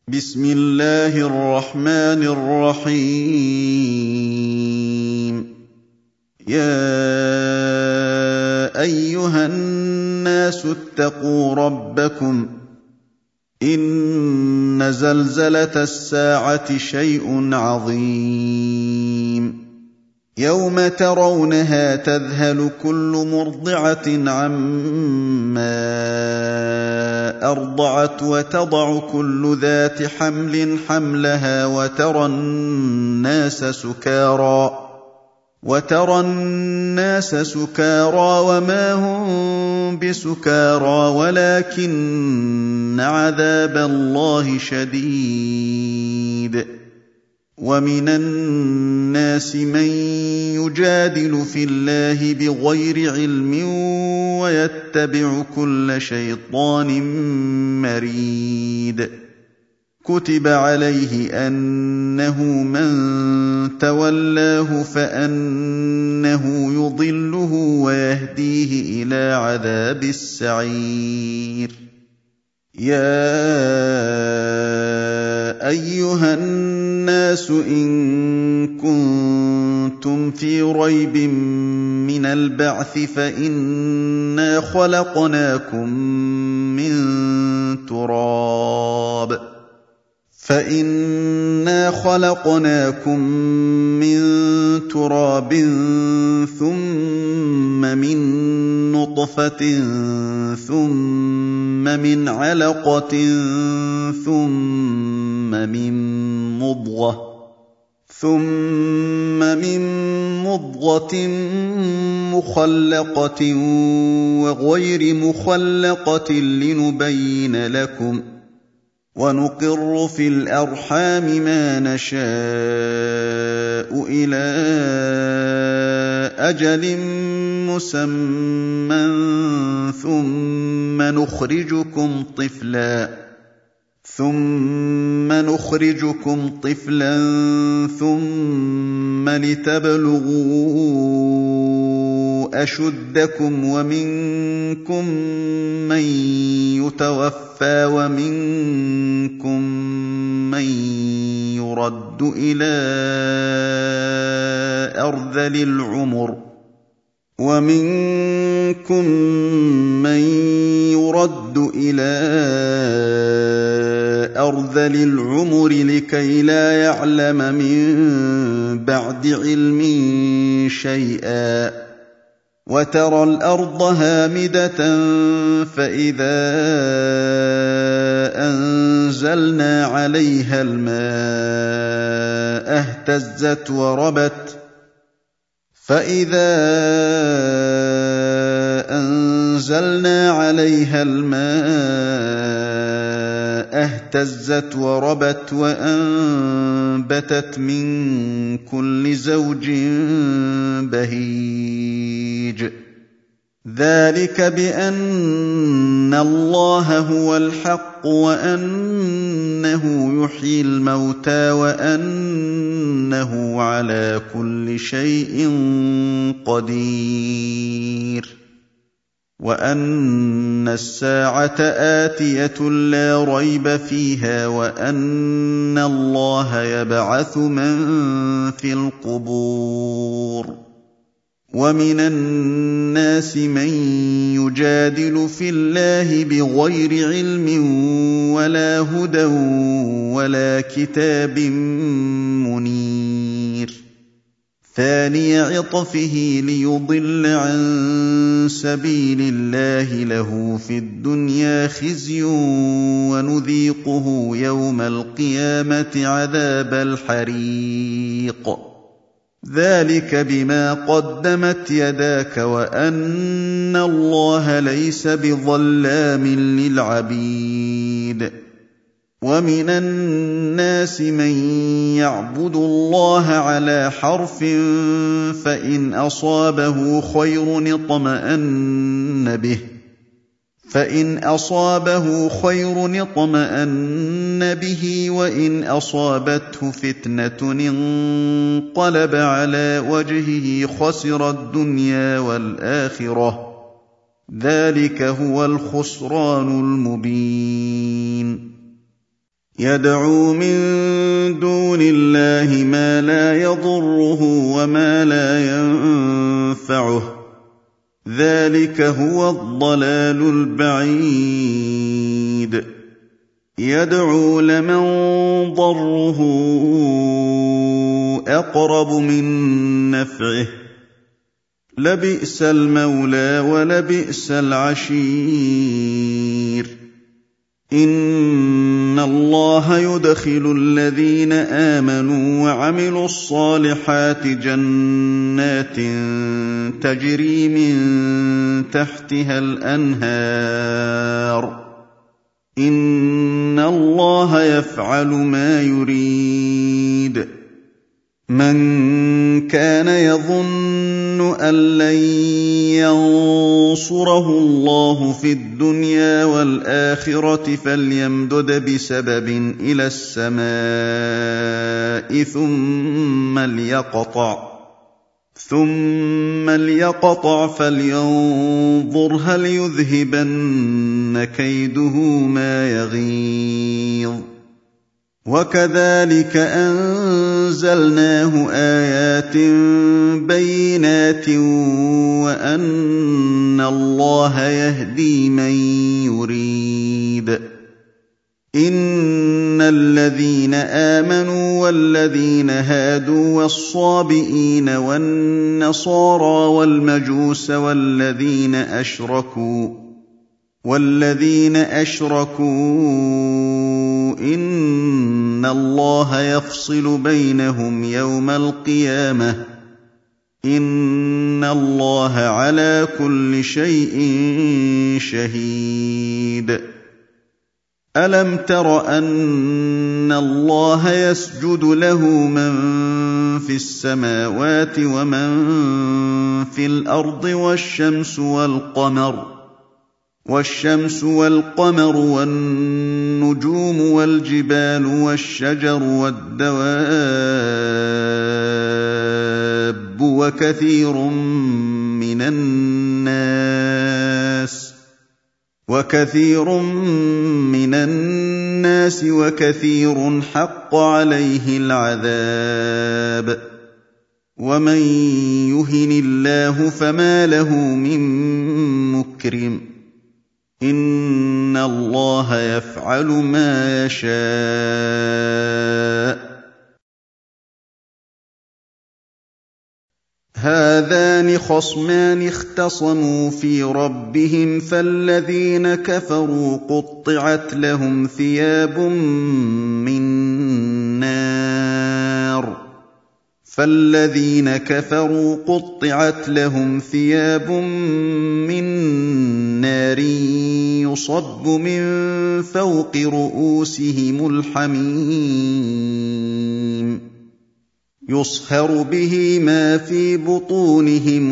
بسم الله الرحمن الرحيم. يا أيها الناس اتقوا ربكم، إن زلزلة الساعة شيء عظيم. يوم ترونها تذهل كل مرضعة عما أرضعت وتضع كل ذات حمل حملها وترى الناس سكارى وما هم بسكارى ولكن عذاب الله شديد. ومن الناس من يجادل في الله بغير علم ويتبع كل شيطان مريد. كتب عليه أنه من تولاه فأنه يضله ويهديه إلى عذاب السعير. يا أيها الناس إن كنتم في ريب من البعث فإنا خلقناكم من تراب ثم من نطفة ثم من علقة ثم من مضغة مخلقة وغير مخلقة لنبين لكم، ونقر في الأرحام ما نشاء إلى أجل مسمى ثم نخرجكم طفلا ثم لتبلغوا أشدكم، ومنكم من يتوفى ومنكم من يرد إلى أرذل العمر لكي لا يعلم من بعد علم شيئا. وترى الأرض هامدة فإذا أنزلنا عليها الماء اهتزت وربت وأنبتت من كل زوج بهيج. ذلك بأن الله هو الحق وأنه يحيي الموتى وأنه على كل شيء قدير، وأن الساعة آتية لا ريب فيها، وأن الله يبعث من في القبور. ومن الناس من يجادل في الله بغير علم ولا هدى ولا كتاب منير. ثاني عطفه ليضل عن سبيل الله له في الدنيا خزي ونذيقه يوم القيامة عذاب الحريق. ذلك بما قدمت يداك وأن الله ليس بظلام للعبيد. ومن الناس من يعبد الله على حرف فإن أصابه خير اطمأن به وإن أصابته فتنة انقلب على وجهه خسر الدنيا والآخرة. ذلك هو الخسران المبين. يدعو من دون الله ما لا يضره وما لا ينفعه ذلك هو الضلال البعيد يدعو لمن ضره أقرب من نفعه لبئس المولى ولبئس العشير إن الله يدخل الذين آمنوا وعملوا الصالحات جنات تجري من تحتها الأنهار إن الله يفعل ما يريد من كان يظن أن لن ينصره الله في الدنيا والآخرة فليمدد بسبب إلى السماء ثم ليقطع فلينظر هل يذهبن كيده ما يغيظ وكذلك أنزلناه آيات بينات وأن الله يهدي من يريد إن الذين آمنوا والذين هادوا والصابئين والنصارى والمجوس والذين أشركوا إن الله يفصل بينهم يوم القيامة إن الله على كل شيء شهيد ألم تر أن الله يسجد له من في السماوات ومن في الأرض والشمس والقمر والنجوم والجبال والشجر والدواب وكثير من الناس وكثير حق عليه العذاب ومن يهن الله فما له من مكرم إن الله يفعل ما يشاء هذان خصمان اختصموا في ربهم فالذين كفروا قطعت لهم ثياب من نار يصب من فوق رؤوسهم الحميم يصهر به ما في بطونهم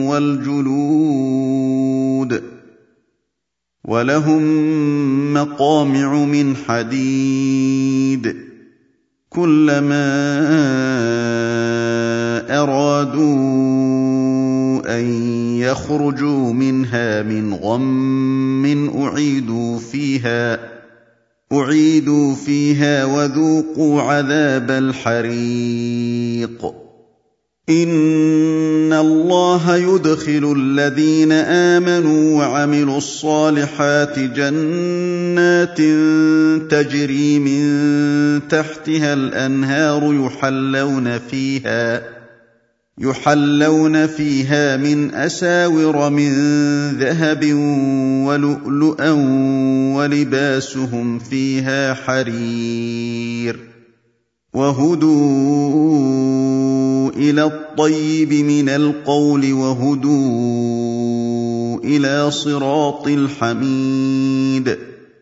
والجلود ولهم مقامع من حديد كلما أرادوا أن يخرجوا منها من غم أعيدوا فيها وذوقوا عذاب الحريق إن الله يدخل الذين آمنوا وعملوا الصالحات جنات تجري من تحتها الأنهار يحلون فيها من أساور من ذهب ولؤلؤا ولباسهم فيها حرير وهدوا إلى الطيب من القول وهدوا إلى صراط الحميد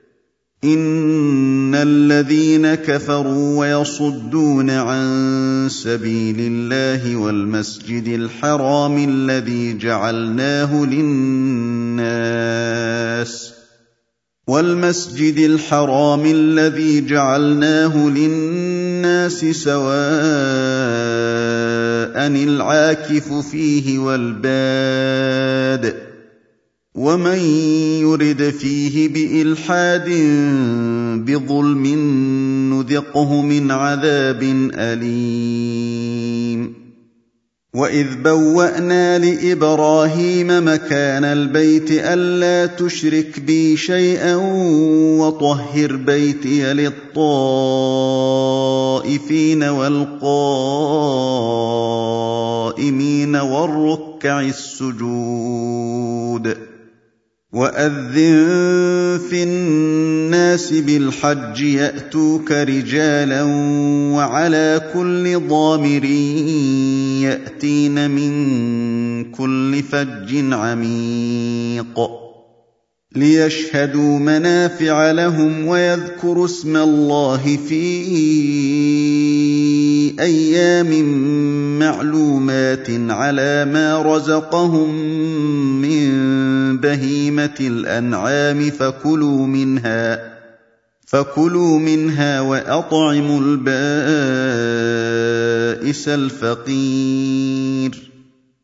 إن الذين كفروا ويصدون عن سبيل الله والمسجد الحرام الذي جعلناه للناس سواء العاكف فيه والباد ومن يرد فيه بإلحاد بظلم نذقه من عذاب أليم وإذ بوأنا لإبراهيم مكان البيت ألا تشرك بي شيئا وطهر بيتي للطائفين والقائمين والركع السجود وأذن في الناس بالحج يأتوك رجالا وعلى كل ضامر يأتين من كل فج عميق ليشهدوا منافع لهم ويذكروا اسم الله في أيام معلومات على ما رزقهم من بهيمة الأنعام فكلوا منها وأطعموا البائس الفقير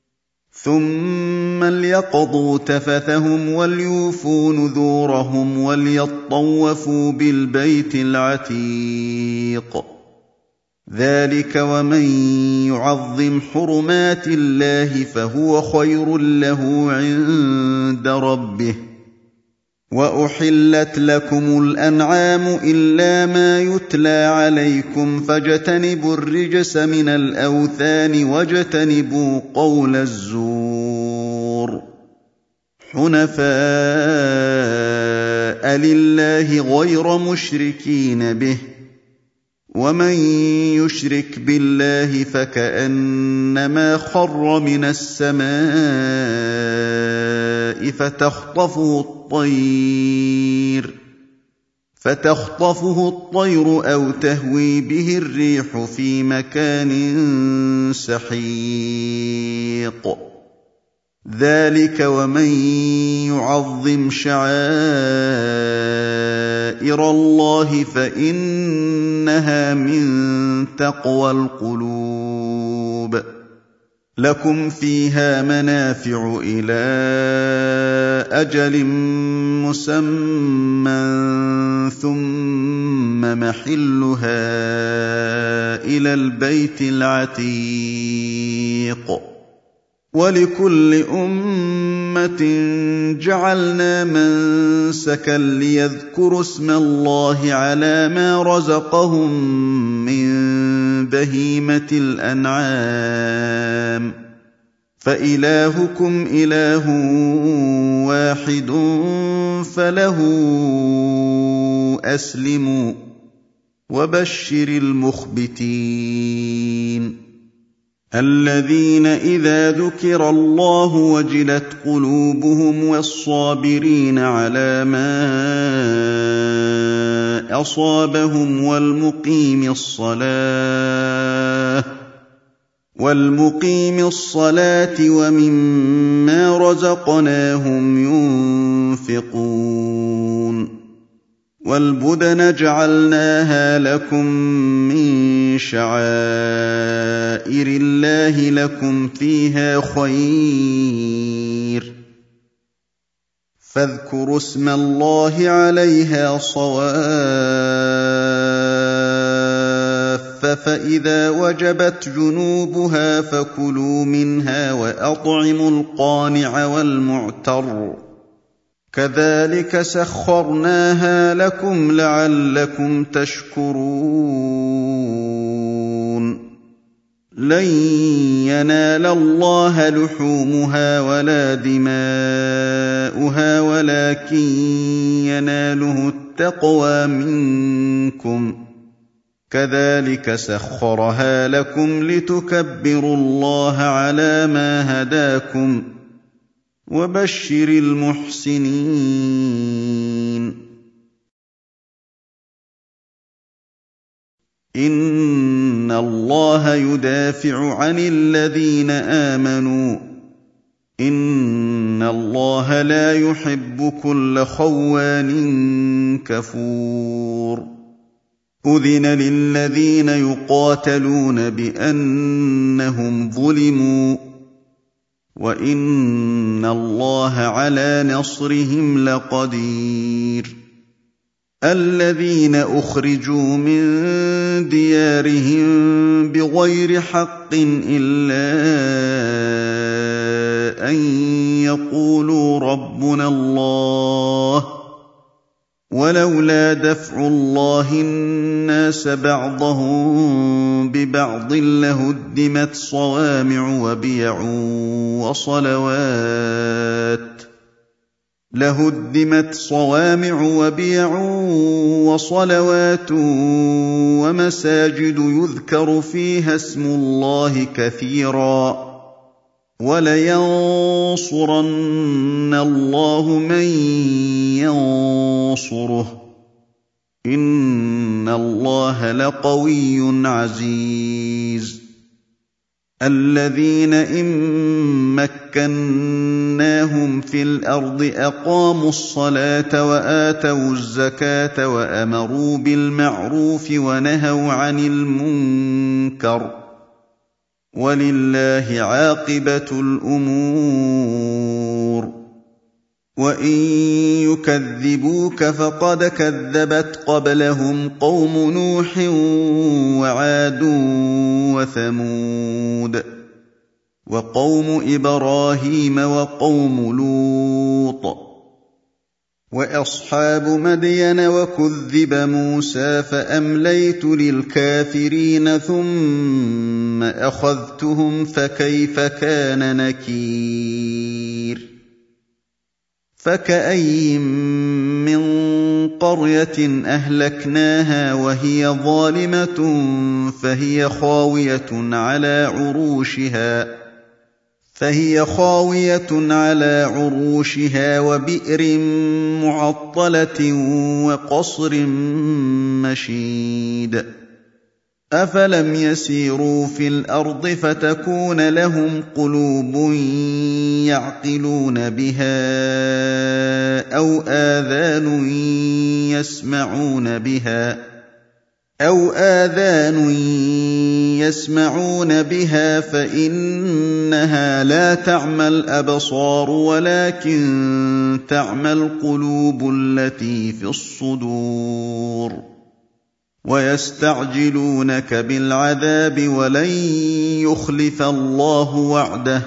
ثم ليقضوا تفثهم وليوفوا نذورهم وليطوفوا بالبيت العتيق ذلك ومن يعظم حرمات الله فهو خير له عند ربه وأحلت لكم الأنعام إلا ما يتلى عليكم فاجتنبوا الرجس من الأوثان واجتنبوا قول الزور حنفاء لله غير مشركين به ومن يشرك بالله فكأنما خر من السماء فتخطفه الطير أو تهوي به الريح في مكان سحيق ذلك ومن يعظم شعائر الله فإنها من تقوى القلوب لكم فيها منافع إلى أجل مسمى ثم محلها إلى البيت العتيق ولكل أمة جعلنا منسكا ليذكروا اسم الله على ما رزقهم من بهيمة الأنعام فإلهكم إله واحد فله أسلموا وبشر المخبتين الذين إذا ذكر الله وجلت قلوبهم والصابرين على ما أصابهم والمقيم الصلاة ومما رزقناهم ينفقون والبدن جعلناها لكم من شعائر الله لكم فيها خير فاذكروا اسم الله عليها صواف فإذا وجبت جنوبها فكلوا منها وأطعموا القانع والمعتر كذلك سخرناها لكم لعلكم تشكرون لن ينال الله لحومها ولا دماؤها ولكن يناله التقوى منكم كذلك سخرها لكم لتكبروا الله على ما هداكم وبشر المحسنين إن الله يدافع عن الذين آمنوا إن الله لا يحب كل خوان كفور أذن للذين يقاتلون بأنهم ظلموا وَإِنَّ اللَّهَ عَلَىٰ نَصْرِهِمْ لَقَدِيرٌ الَّذِينَ أُخْرِجُوا مِن دِيَارِهِم بِغَيْرِ حَقٍّ إِلَّا أَن يَقُولُوا رَبُّنَا اللَّهُ وَلَوْلَا دَفْعُ اللَّهِ النَّاسَ بَعْضَهُم بِبَعْضٍ لَّهُدِّمَتْ صَوَامِعُ وَبِيَعٌ وَصَلَوَاتٌ وَمَسَاجِدُ يُذْكَرُ فِيهَا اسْمُ اللَّهِ كَثِيرًا ۗ وَلَيَنصُرَنَّ اللَّهُ مَن يَنصُرُهُ ۗ إِنَّ اللَّهَ لَقَوِيٌّ عَزِيزٌ الَّذِينَ إِن مَّكَّنَّاهُمْ فِي الْأَرْضِ أَقَامُوا الصَّلَاةَ وَآتَوُا الزَّكَاةَ وَأَمَرُوا بِالْمَعْرُوفِ وَنَهَوْا عَنِ الْمُنكَرِ ۗ وَلِلَّهِ عَاقِبَةُ الْأُمُورِ وَإِن يُكَذِّبُوكَ فَقَدْ كَذَّبَتْ قَبْلَهُمْ قَوْمُ نُوحٍ وَعَادٌ وَثَمُودُ وَقَوْمُ إِبْرَاهِيمَ وَقَوْمُ لُوطٍ وَأَصْحَابُ مَدْيَنَ وَكُذِّبَ مُوسَىٰ فَأَمْلَيْتُ لِلْكَافِرِينَ ثُمَّ أَخَذْتُهُمْ فَكَيْفَ كَانَ نَكِيرِ فَكَأَيِّن مِّن قَرْيَةٍ أَهْلَكْنَاهَا وَهِيَ ظَالِمَةٌ فَهِيَ خَاوِيَةٌ عَلَىٰ عُرُوشِهَا وَبِئْرٍ مُّعَطَّلَةٍ وَقَصْرٍ مَّشِيدٍ أَفَلَمْ يَسِيرُوا فِي الْأَرْضِ فَتَكُونَ لَهُمْ قُلُوبٌ يَعْقِلُونَ بِهَا أَوْ آذَانٌ يَسْمَعُونَ بِهَا فَإِنَّهَا لَا تَعْمَى الْأَبْصَارُ وَلَٰكِن تَعْمَى الْقُلُوبُ الَّتِي فِي الصُّدُورِ وَيَسْتَعْجِلُونَكَ بِالْعَذَابِ وَلَن يُخْلِفَ اللَّهُ وَعْدَهُ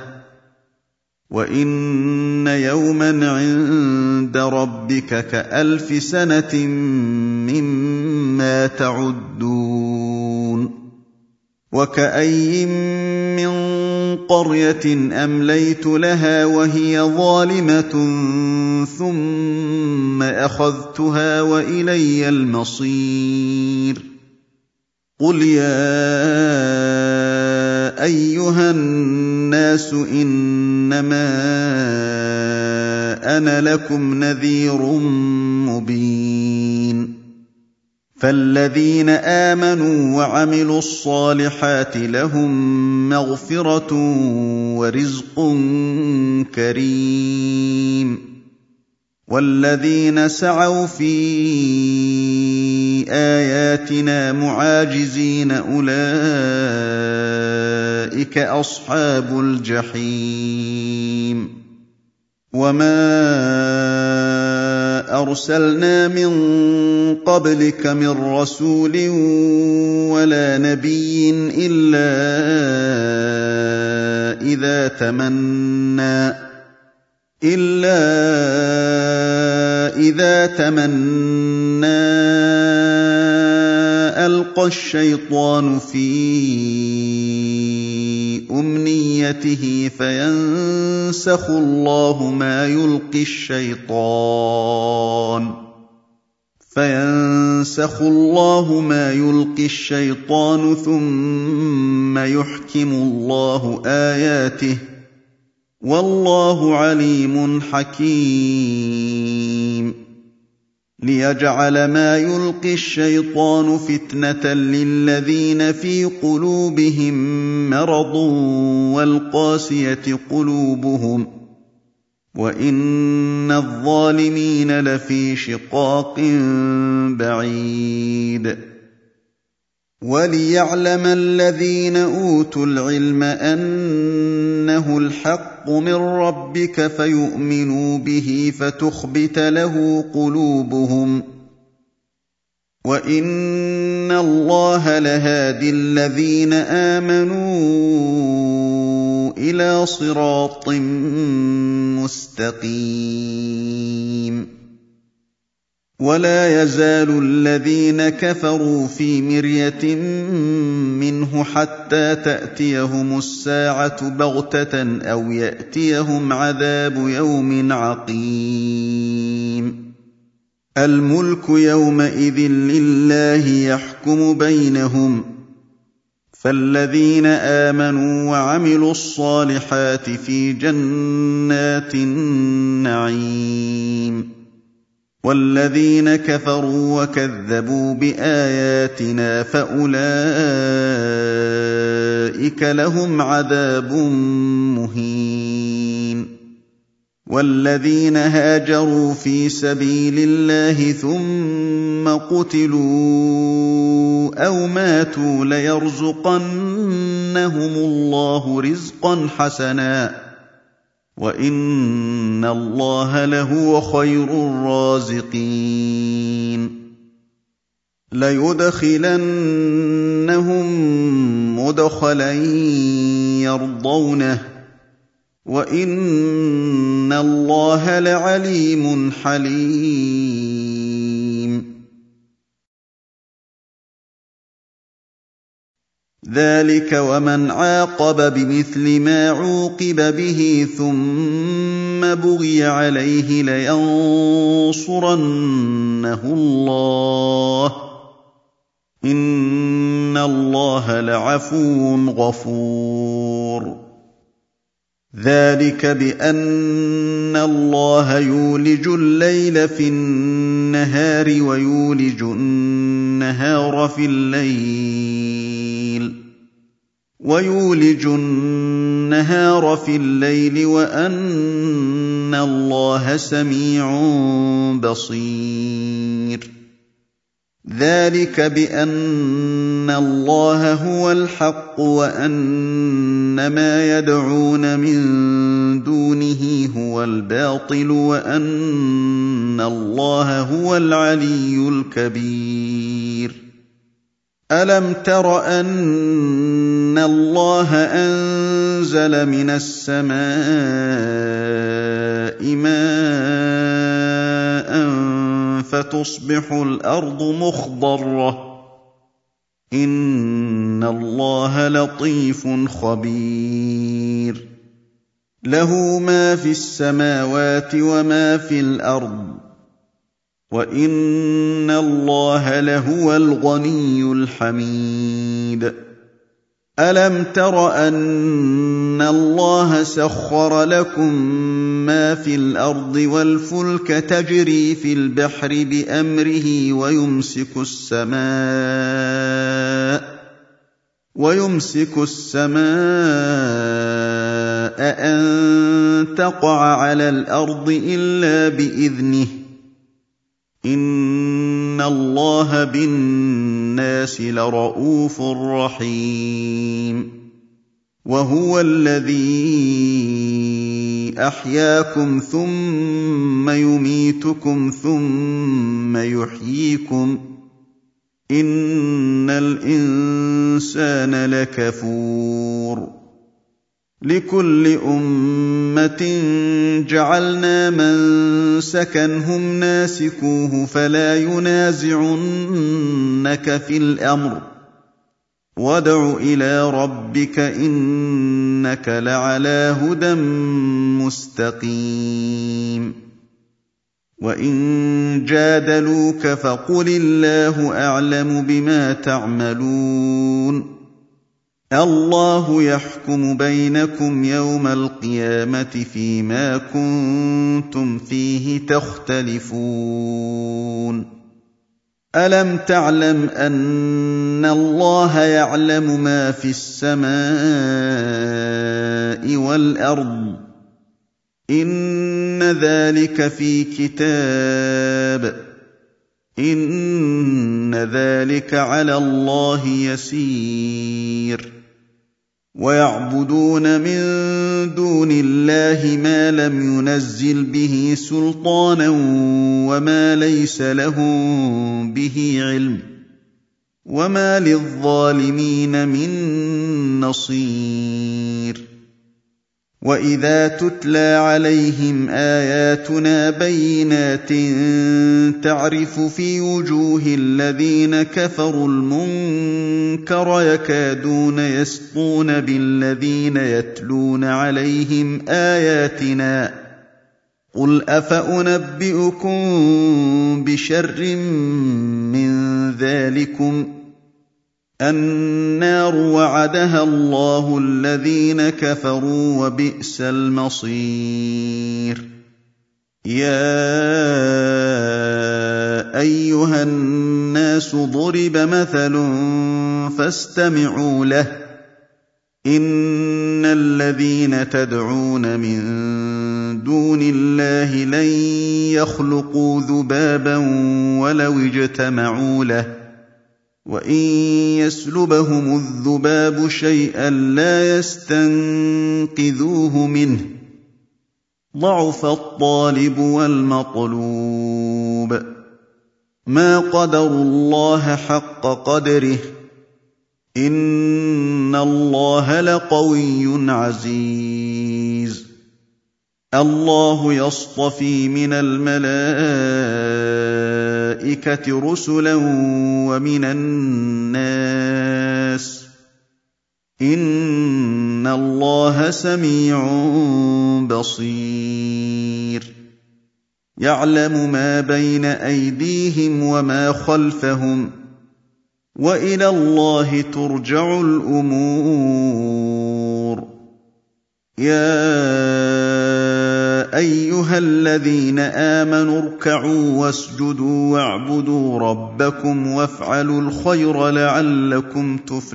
وَإِنَّ يَوْمًا عِندَ رَبِّكَ كَأَلْفِ سَنَةٍ مِّمَّا تَعُدُّونَ وَكَأَيِّن مِّن قَرْيَةٍ أَمْلَيْتُ لَهَا وَهِيَ ظَالِمَةٌ ثُمَّ أَخَذْتُهَا وَإِلَيَّ الْمَصِيرُ قُلْ يَا أَيُّهَا النَّاسُ إِنَّمَا أَنَا لَكُمْ نَذِيرٌ مُّبِينٌ فَالَّذِينَ آمَنُوا وَعَمِلُوا الصَّالِحَاتِ لَهُم مَّغْفِرَةٌ وَرِزْقٌ كَرِيمٌ وَالَّذِينَ سَعَوْا فِي آيَاتِنَا مُعَاجِزِينَ أُولَٰئِكَ أَصْحَابُ الْجَحِيمِ وَمَا أَرْسَلْنَا مِن قَبْلِكَ مِن رَّسُولٍ وَلَا نَبِيٍّ إِلَّا إِذَا تَمَنَّىٰ أَلْقَى الشَّيْطَانُ فِي أُمْنِيَّتِهِ فَيَنسَخُ اللَّهُ مَا يُلْقِي الشَّيْطَانُ ثُمَّ يُحْكِمُ اللَّهُ آيَاتِهِ وَاللَّهُ عَلِيمٌ حَكِيمٌ لِيَجْعَلَ مَا يُلْقِي الشَّيْطَانُ فِتْنَةً لِّلَّذِينَ فِي قُلُوبِهِم مَّرَضٌ وَالْقَاسِيَةِ قُلُوبُهُمْ وَإِنَّ الظَّالِمِينَ لَفِي شِقَاقٍ بَعِيدٍ وَلِيَعْلَمَ الَّذِينَ أُوتُوا الْعِلْمَ أَنَّهُ الْحَقُّ مِن رَّبِّكَ فَيُؤْمِنُوا بِهِ فَتُخْبِتَ لَهُ قُلُوبُهُمْ ۗ وَإِنَّ اللَّهَ لَهَادِي الَّذِينَ آمَنُوا إِلَىٰ صِرَاطٍ مُّسْتَقِيمٍ وَلَا يَزَالُ الَّذِينَ كَفَرُوا فِي مِرْيَةٍ مِّنْهُ حَتَّىٰ تَأْتِيَهُمُ السَّاعَةُ بَغْتَةً أَوْ يَأْتِيَهُمْ عَذَابُ يَوْمٍ عَقِيمٍ الْمُلْكُ يَوْمَئِذٍ لِّلَّهِ يَحْكُمُ بَيْنَهُمْ ۚ فَالَّذِينَ آمَنُوا وَعَمِلُوا الصَّالِحَاتِ فِي جَنَّاتِ النَّعِيمِ وَالَّذِينَ كَفَرُوا وَكَذَّبُوا بِآيَاتِنَا فَأُولَٰئِكَ لَهُمْ عَذَابٌ مُّهِينٌ وَالَّذِينَ هَاجَرُوا فِي سَبِيلِ اللَّهِ ثُمَّ قُتِلُوا أَوْ مَاتُوا لَيَرْزُقَنَّهُمُ اللَّهُ رِزْقًا حَسَنًا ۚ وَإِنَّ اللَّهَ لَهُوَ خَيْرُ الرَّازِقِينَ لَيُدْخِلَنَّهُم مُّدْخَلًا يَرْضَوْنَهُ ۗ وَإِنَّ اللَّهَ لَعَلِيمٌ حَلِيمٌ ذَٰلِكَ وَمَنْ عَاقَبَ بِمِثْلِ مَا عُوقِبَ بِهِ ثُمَّ بُغِيَ عَلَيْهِ لَيَنصُرَنَّهُ اللَّهُ ۗ إِنَّ اللَّهَ لَعَفُوٌّ غَفُورٌ ذَٰلِكَ بِأَنَّ اللَّهَ يُولِجُ اللَّيْلَ فِي النَّهَارِ وَيُولِجُ النَّهَارَ فِي اللَّيْلِ وَأَنَّ اللَّهَ سَمِيعٌ بَصِيرٌ ذَٰلِكَ بِأَنَّ اللَّهَ هُوَ الْحَقُّ وَأَنَّ مَا يَدْعُونَ مِن دُونِهِ هُوَ الْبَاطِلُ وَأَنَّ اللَّهَ هُوَ الْعَلِيُّ الْكَبِيرُ أَلَمْ تَرَ أَنَّ اللَّهَ أَنزَلَ مِنَ السَّمَاءِ مَاءً فَتُصْبِحُ الْأَرْضُ مُخْضَرَّةً ۗ إِنَّ اللَّهَ لَطِيفٌ خَبِيرٌ لَّهُ مَا فِي السَّمَاوَاتِ وَمَا فِي الْأَرْضِ ۗ وَإِنَّ اللَّهَ لَهُوَ الْغَنِيُّ الْحَمِيدُ أَلَمْ تَرَ أَنَّ اللَّهَ سَخَّرَ لَكُم مَّا فِي الْأَرْضِ وَالْفُلْكَ تَجْرِي فِي الْبَحْرِ بِأَمْرِهِ وَيُمْسِكُ السَّمَاءَ أَن تَقَعَ عَلَى الْأَرْضِ إِلَّا بِإِذْنِهِ ۗ إِنَّ اللَّهَ بِالنَّاسِ لَرَءُوفٌ رَّحِيمٌ وَهُوَ الَّذِي أَحْيَاكُمْ ثُمَّ يُمِيتُكُمْ ثُمَّ يُحْيِيكُمْ ۗ إِنَّ الْإِنسَانَ لَكَفُورٌ لِكُلِّ أُمَّةٍ جَعَلْنَا مَنسَكًا هُمْ نَاسِكُوهُ فَلَا يُنَازِعُنَّكَ فِي الْأَمْرِ ۚ وَادْعُ إِلَىٰ رَبِّكَ إِنَّكَ لَعَلَىٰ هُدًى مُّسْتَقِيمٍ وَإِن جَادَلُوكَ فَقُلِ اللَّهُ أَعْلَمُ بِمَا تَعْمَلُونَ اللَّهُ يَحْكُمُ بَيْنَكُمْ يَوْمَ الْقِيَامَةِ فِيمَا كُنتُمْ فِيهِ تَخْتَلِفُونَ أَلَمْ تَعْلَمْ أَنَّ اللَّهَ يَعْلَمُ مَا فِي السَّمَاءِ وَالْأَرْضِ ۗ إِنَّ ذَٰلِكَ فِي كِتَابٍ ۚ إن ذلك على الله يسير ويعبدون من دون الله ما لم ينزل به سلطانا وما ليس لهم به علم وما للظالمين من نصير وإذا تتلى عليهم آياتنا بينات تعرف في وجوه الذين كفروا المنكر يكادون يسطون بالذين يتلون عليهم آياتنا قل أفأنبئكم بشر من ذلكم النار وعدها الله الذين كفروا وبئس المصير يا أيها الناس ضرب مثل فاستمعوا له إن الذين تدعون من دون الله لن يخلقوا ذبابا ولو اجتمعوا له وإن يسلبهم الذباب شيئا لا يستنقذوه منه ضعف الطالب والمطلوب ما قدروا الله حق قدره إن الله لقوي عزيز الله يصطفي من الملائكة رسلا ومن الناس إن الله سميع بصير يعلم ما بين أيديهم وما خلفهم وإلى الله ترجع الأمور يا أيها الذين آمنوا اركعوا واسجدوا واعبدوا ربكم وافعلوا الخير لعلكم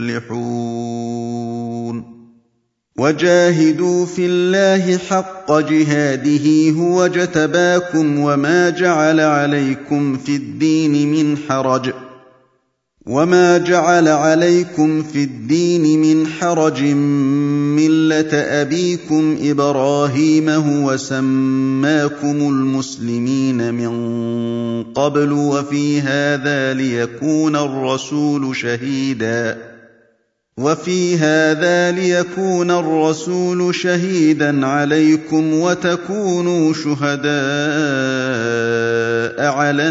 تفلحون وجاهدوا في الله حق جهاده هو اجتباكم وما جعل عليكم في الدين من حرج ملة أبيكم إبراهيم هو سماكم المسلمين من قبل وفي هذا ليكون الرسول شهيدا عليكم وتكونوا شهداء على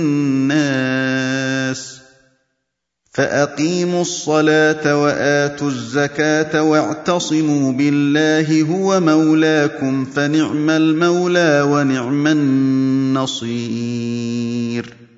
الناس فأقيموا الصلاة وآتوا الزكاة واعتصموا بالله هو مولاكم فنعم المولى ونعم النصير